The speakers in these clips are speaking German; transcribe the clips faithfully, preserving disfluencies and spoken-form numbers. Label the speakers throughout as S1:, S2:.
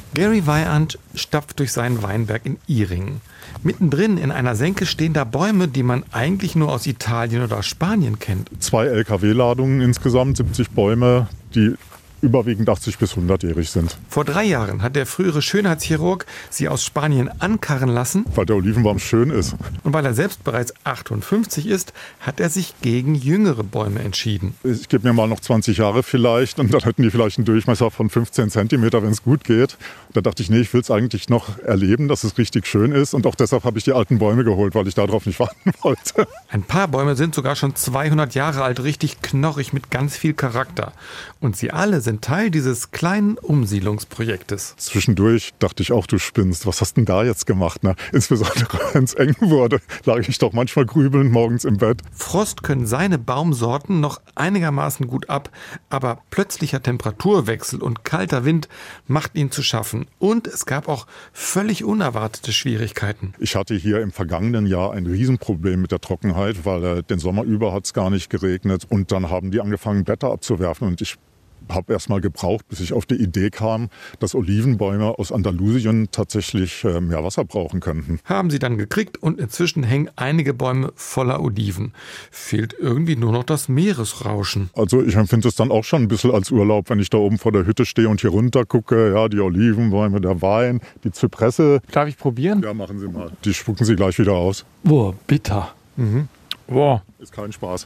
S1: Gary Weyand stapft durch seinen Weinberg in Ihringen. Mittendrin in einer Senke stehen da Bäume, die man eigentlich nur aus Italien oder aus Spanien kennt.
S2: Zwei L K W-Ladungen insgesamt, siebzig Bäume, die überwiegend achtzig bis hundertjährig sind.
S1: Vor drei Jahren hat der frühere Schönheitschirurg sie aus Spanien ankarren lassen.
S2: Weil der Olivenbaum schön ist.
S1: Und weil er selbst bereits achtundfünfzig ist, hat er sich gegen jüngere Bäume entschieden.
S2: Ich gebe mir mal noch zwanzig Jahre vielleicht und dann hätten die vielleicht einen Durchmesser von fünfzehn Zentimeter, wenn es gut geht. Da dachte ich, nee, ich will es eigentlich noch erleben, dass es richtig schön ist. Und auch deshalb habe ich die alten Bäume geholt, weil ich darauf nicht warten wollte.
S1: Ein paar Bäume sind sogar schon zweihundert Jahre alt, richtig knochig mit ganz viel Charakter. Und sie alle sind Teil dieses kleinen Umsiedlungsprojektes.
S2: Zwischendurch dachte ich auch, du spinnst. Was hast denn da jetzt gemacht? Ne? Insbesondere wenn es eng wurde, lag ich doch manchmal grübelnd morgens im Bett.
S1: Frost können seine Baumsorten noch einigermaßen gut ab, aber plötzlicher Temperaturwechsel und kalter Wind macht ihn zu schaffen. Und es gab auch völlig unerwartete Schwierigkeiten.
S2: Ich hatte hier im vergangenen Jahr ein Riesenproblem mit der Trockenheit, weil äh, den Sommer über hat es gar nicht geregnet. Und dann haben die angefangen, Blätter abzuwerfen. Und ich habe erst mal gebraucht, bis ich auf die Idee kam, dass Olivenbäume aus Andalusien tatsächlich äh, mehr Wasser brauchen könnten.
S1: Haben sie dann gekriegt und inzwischen hängen einige Bäume voller Oliven. Fehlt irgendwie nur noch das Meeresrauschen.
S2: Also ich empfinde es dann auch schon ein bisschen als Urlaub, wenn ich da oben vor der Hütte stehe und hier runter gucke. Ja, die Olivenbäume, der Wein, die Zypresse.
S1: Darf ich probieren?
S2: Ja, machen Sie mal. Die spucken Sie gleich wieder aus.
S1: Boah, bitter. Mhm. Boah.
S2: Ist kein Spaß.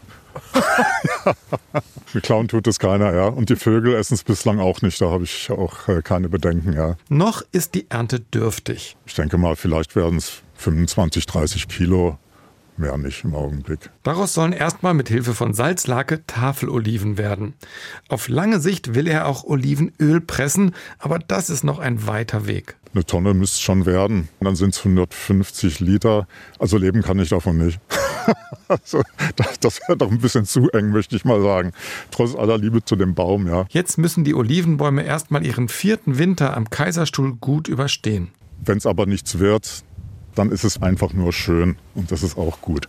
S2: Mit Klauen tut es keiner, ja. Und die Vögel essen es bislang auch nicht. Da habe ich auch äh, keine Bedenken, ja.
S1: Noch ist die Ernte dürftig.
S2: Ich denke mal, vielleicht werden es fünfundzwanzig, dreißig Kilo. Mehr nicht im Augenblick.
S1: Daraus sollen erstmal mit Hilfe von Salzlake Tafeloliven werden. Auf lange Sicht will er auch Olivenöl pressen, aber das ist noch ein weiter Weg.
S2: Eine Tonne müsste es schon werden. Und dann sind es hundertfünfzig Liter. Also leben kann ich davon nicht. Also, das wäre doch ein bisschen zu eng, möchte ich mal sagen. Trotz aller Liebe zu dem Baum, ja.
S1: Jetzt müssen die Olivenbäume erstmal ihren vierten Winter am Kaiserstuhl gut überstehen.
S2: Wenn es aber nichts wird, dann ist es einfach nur schön und das ist auch gut.